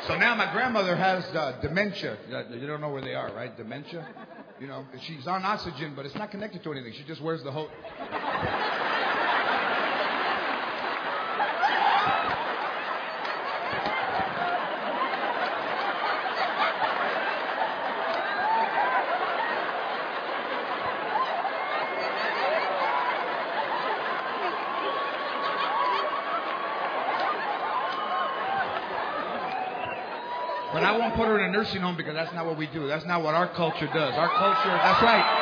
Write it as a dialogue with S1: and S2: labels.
S1: So now my grandmother has dementia. You don't know where they are, right? Dementia. You know, she's on oxygen, but it's not connected to anything. She just wears the whole. But I won't put her in a nursing home because that's not what we do. That's not what our culture does. Our culture, that's right.